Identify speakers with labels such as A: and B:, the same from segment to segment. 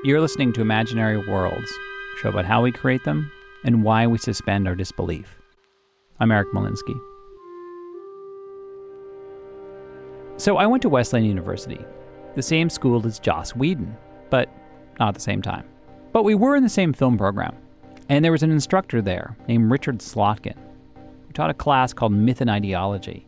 A: You're listening to Imaginary Worlds, a show about how we create them and why we suspend our disbelief. I'm Eric Molinsky. So I went to Wesleyan University, the same school as Joss Whedon, but not at the same time. But we were in the same film program, and there was an instructor there named Richard Slotkin, who taught a class called Myth and Ideology.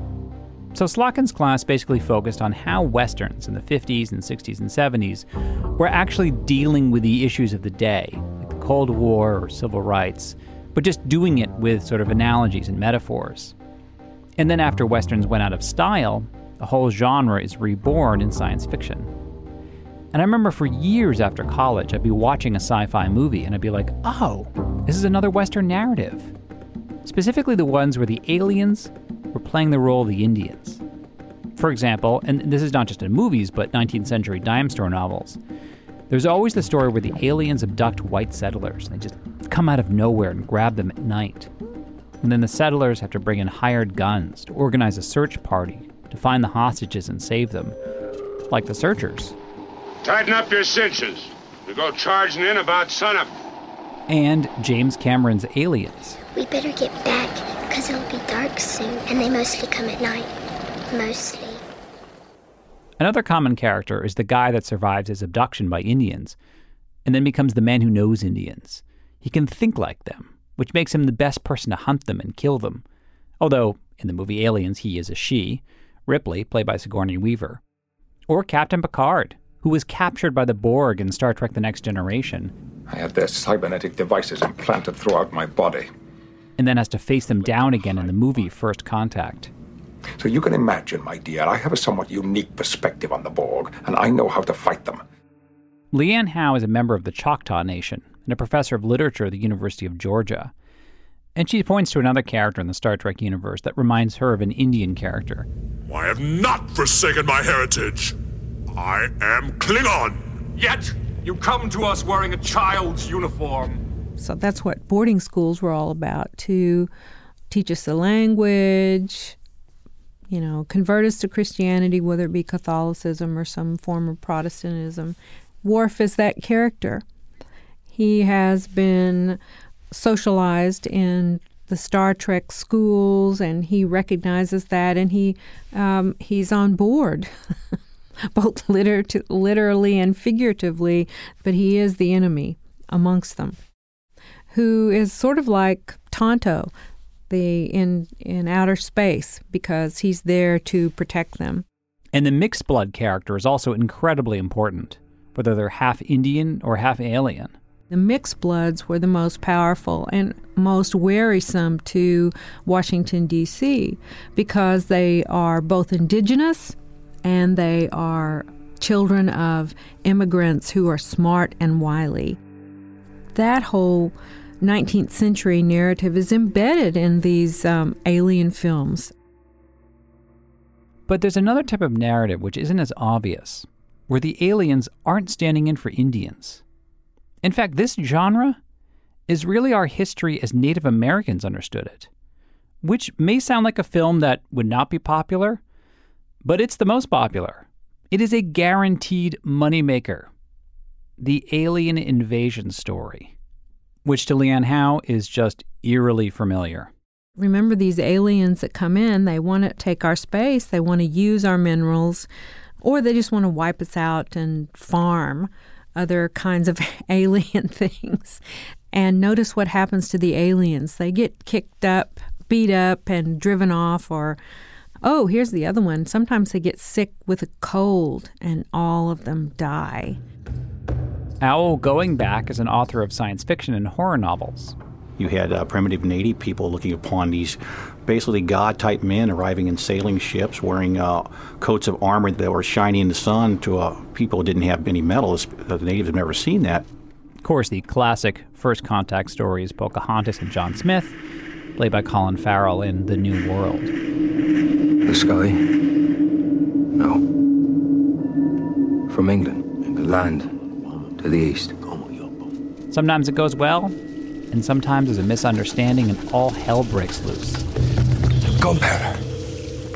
A: So Slotkin's class basically focused on how Westerns in the 50s and 60s and 70s were actually dealing with the issues of the day, like the Cold War or civil rights, but just doing it with sort of analogies and metaphors. And then after Westerns went out of style, the whole genre is reborn in science fiction. And I remember for years after college, I'd be watching a sci-fi movie and I'd be like, oh, this is another Western narrative. Specifically the ones where the aliens were playing the role of the Indians. For example, and this is not just in movies, but 19th century dime store novels, there's always the story where the aliens abduct white settlers and they just come out of nowhere and grab them at night. And then the settlers have to bring in hired guns to organize a search party to find the hostages and save them, like the Searchers.
B: Tighten up your cinches. We go charging in about sunup.
A: And James Cameron's Aliens.
C: We better get back, because it'll be dark soon, and they mostly come at night. Mostly.
A: Another common character is the guy that survives his abduction by Indians, and then becomes the man who knows Indians. He can think like them, which makes him the best person to hunt them and kill them. Although, in the movie Aliens, he is a she, Ripley, played by Sigourney Weaver. Or Captain Picard, who was captured by the Borg in Star Trek The Next Generation.
D: I had their cybernetic devices implanted throughout my body.
A: And then has to face them down again in the movie First Contact.
D: So you can imagine, my dear, I have a somewhat unique perspective on the Borg, and I know how to fight them.
A: Leanne Howe is a member of the Choctaw Nation and a professor of literature at the University of Georgia. And she points to another character in the Star Trek universe that reminds her of an Indian character.
E: I have not forsaken my heritage. I am Klingon.
F: Yet you come to us wearing a child's uniform.
G: So that's what boarding schools were all about, to teach us the language, convert us to Christianity, whether it be Catholicism or some form of Protestantism. Worf is that character. He has been socialized in the Star Trek schools, and he recognizes that, and he's on board, both literally and figuratively, but he is the enemy amongst them, who is sort of like Tonto in outer space, because he's there to protect them.
A: And the mixed blood character is also incredibly important, whether they're half Indian or half alien.
G: The mixed bloods were the most powerful and most wearisome to Washington, D.C., because they are both indigenous and they are children of immigrants who are smart and wily. That whole 19th century narrative is embedded in these alien films.
A: But there's another type of narrative which isn't as obvious, where the aliens aren't standing in for Indians. In fact, this genre is really our history as Native Americans understood it, which may sound like a film that would not be popular, but it's the most popular. It is a guaranteed moneymaker. The Alien Invasion Story, which to Leanne Howe is just eerily familiar.
G: Remember, these aliens that come in, they want to take our space, they want to use our minerals, or they just want to wipe us out and farm other kinds of alien things. And notice what happens to the aliens. They get kicked up, beat up, and driven off, or, oh, here's the other one. Sometimes they get sick with a cold, and all of them die.
A: Owl Going Back is an author of science fiction and horror novels.
H: You had primitive native people looking upon these basically god-type men arriving in sailing ships, wearing coats of armor that were shining in the sun to people who didn't have any metal. The natives have never seen that.
A: Of course, the classic First Contact story is Pocahontas and John Smith, played by Colin Farrell in The New World.
I: The sky? No. From England, the land to the east.
A: Sometimes it goes well, and sometimes there's a misunderstanding and all hell breaks loose.
I: Gunpowder.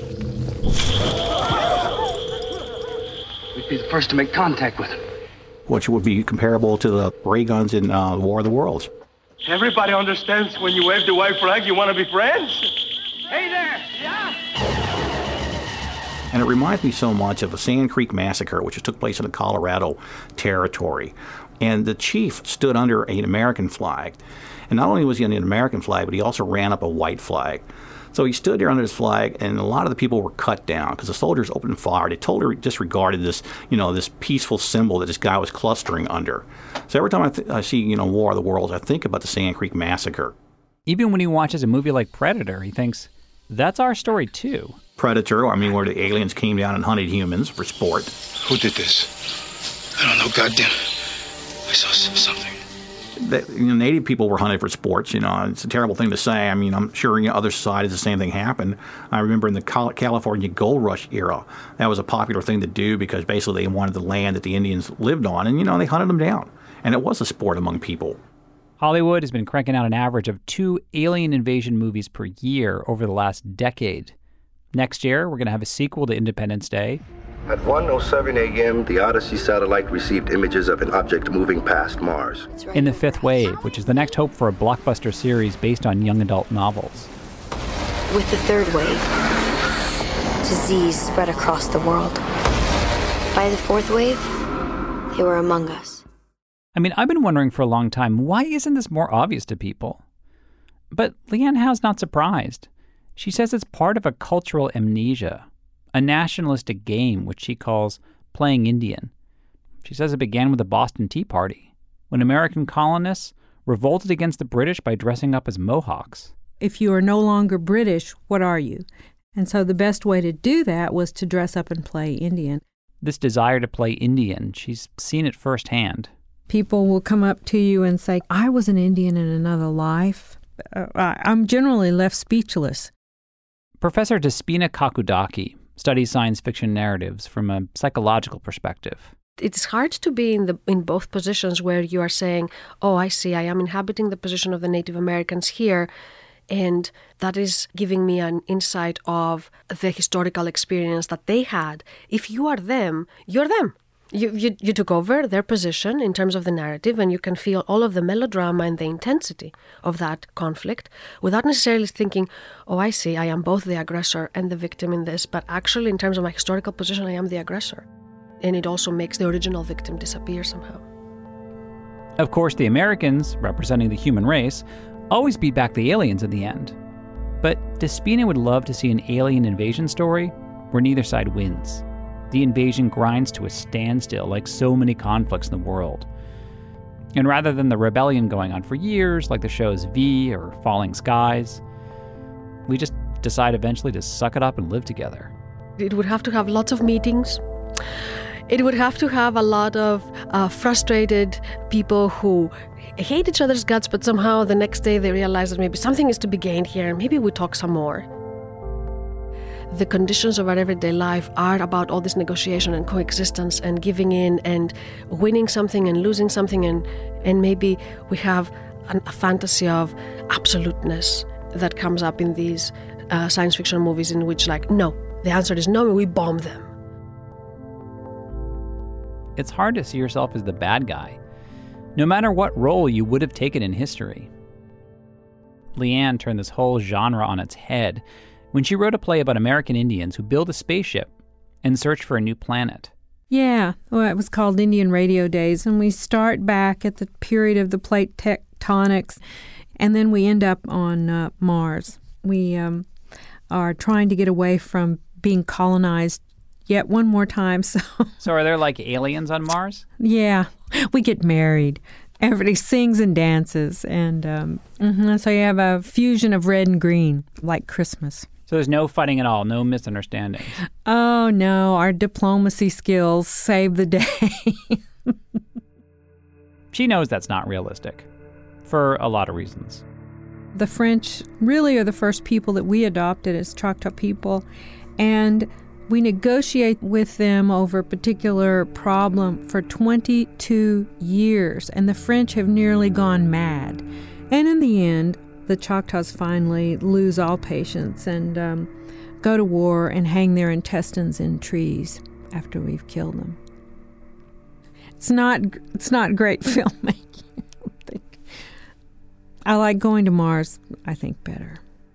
J: We'd be the first to make contact with him.
H: which would be comparable to the ray guns in War of the Worlds.
J: Everybody understands when you wave the white flag, you want to be friends? Hey there, yeah?
H: And it reminds me so much of the Sand Creek Massacre, which took place in the Colorado Territory. And the chief stood under an American flag. And not only was he under an American flag, but he also ran up a white flag. So he stood there under his flag, and a lot of the people were cut down because the soldiers opened fire. They totally disregarded this, this peaceful symbol that this guy was clustering under. So every time I see, War of the Worlds, I think about the Sand Creek Massacre.
A: Even when he watches a movie like Predator, he thinks, that's our story too.
H: Predator, where the aliens came down and hunted humans for sport.
I: Who did this? I don't know, goddamn. I saw something.
H: Native people were hunted for sports. It's a terrible thing to say. I'm sure in other societies the same thing happened. I remember in the California Gold Rush era, that was a popular thing to do because basically they wanted the land that the Indians lived on, and they hunted them down. And it was a sport among people.
A: Hollywood has been cranking out an average of 2 alien invasion movies per year over the last decade. Next year, we're going to have a sequel to Independence Day.
K: At 1:07 a.m., the Odyssey satellite received images of an object moving past Mars.
A: In The Fifth Wave, which is the next hope for a blockbuster series based on young adult novels.
L: With the third wave, disease spread across the world. By the fourth wave, they were among us.
A: I've been wondering for a long time, why isn't this more obvious to people? But Leanne Howe's not surprised. She says it's part of a cultural amnesia, a nationalistic game which she calls playing Indian. She says it began with the Boston Tea Party, when American colonists revolted against the British by dressing up as Mohawks.
G: If you are no longer British, what are you? And so the best way to do that was to dress up and play Indian.
A: This desire to play Indian, she's seen it firsthand.
G: People will come up to you and say, I was an Indian in another life. I'm generally left speechless.
A: Professor Despina Kakudaki studies science fiction narratives from a psychological perspective.
M: It's hard to be in both positions where you are saying, oh, I see, I am inhabiting the position of the Native Americans here, and that is giving me an insight of the historical experience that they had. If you are them, you're them. You took over their position in terms of the narrative, and you can feel all of the melodrama and the intensity of that conflict without necessarily thinking, oh, I see, I am both the aggressor and the victim in this, but actually in terms of my historical position, I am the aggressor. And it also makes the original victim disappear somehow.
A: Of course, the Americans, representing the human race, always beat back the aliens in the end. But Despina would love to see an alien invasion story where neither side wins. The invasion grinds to a standstill like so many conflicts in the world. And rather than the rebellion going on for years, like the shows V or Falling Skies, we just decide eventually to suck it up and live together.
M: It would have to have lots of meetings. It would have to have a lot of frustrated people who hate each other's guts, but somehow the next day they realize that maybe something is to be gained here, and maybe we talk some more. The conditions of our everyday life are about all this negotiation and coexistence and giving in and winning something and losing something, and maybe we have a fantasy of absoluteness that comes up in these science fiction movies in which, no, the answer is no, we bomb them.
A: It's hard to see yourself as the bad guy, no matter what role you would have taken in history. Leanne turned this whole genre on its head when she wrote a play about American Indians who build a spaceship and search for a new planet.
G: Yeah, well, it was called Indian Radio Days, and we start back at the period of the plate tectonics, and then we end up on Mars. We are trying to get away from being colonized yet one more time. So
A: are there aliens on Mars?
G: Yeah, we get married. Everybody sings and dances, and so you have a fusion of red and green, like Christmas.
A: So there's no fighting at all, no misunderstandings?
G: Oh, no. Our diplomacy skills save the day.
A: She knows that's not realistic, for a lot of reasons.
G: The French really are the first people that we adopted as Choctaw people, and we negotiate with them over a particular problem for 22 years, and the French have nearly gone mad. And in the end, the Choctaws finally lose all patience and go to war and hang their intestines in trees after we've killed them. It's not great filmmaking, I don't think. I like Going to Mars, I think, better.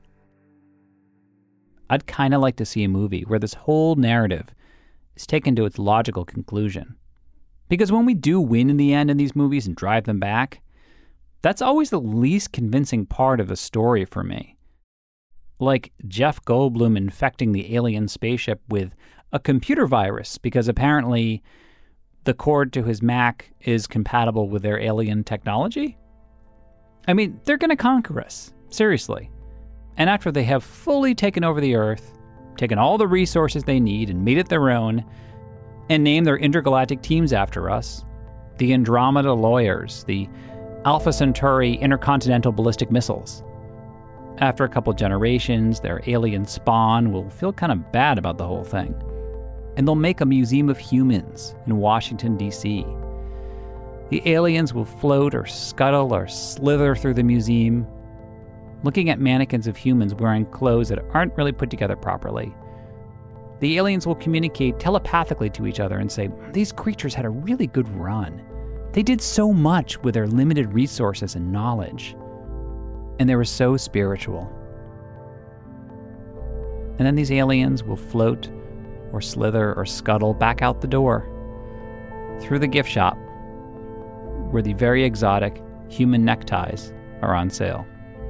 A: I'd kind of like to see a movie where this whole narrative is taken to its logical conclusion. Because when we do win in the end in these movies and drive them back, that's always the least convincing part of the story for me. Like Jeff Goldblum infecting the alien spaceship with a computer virus because apparently the cord to his Mac is compatible with their alien technology? I mean, they're going to conquer us, seriously. And after they have fully taken over the Earth, taken all the resources they need and made it their own, and named their intergalactic teams after us, the Andromeda Lawyers, the Alpha Centauri Intercontinental Ballistic Missiles. After a couple generations, their alien spawn will feel kind of bad about the whole thing. And they'll make a museum of humans in Washington, D.C. The aliens will float or scuttle or slither through the museum, looking at mannequins of humans wearing clothes that aren't really put together properly. The aliens will communicate telepathically to each other and say, these creatures had a really good run. They did so much with their limited resources and knowledge. And they were so spiritual. And then these aliens will float or slither or scuttle back out the door, through the gift shop, where the very exotic human neckties are on sale.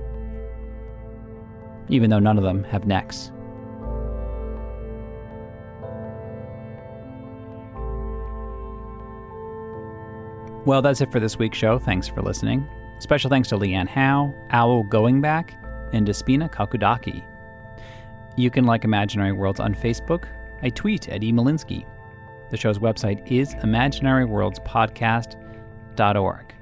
A: Even though none of them have necks. Well, that's it for this week's show. Thanks for listening. Special thanks to Leanne Howe, Owl Going Back, and Despina Kakudaki. You can like Imaginary Worlds on Facebook. I tweet at emalinsky. The show's website is imaginaryworldspodcast.org.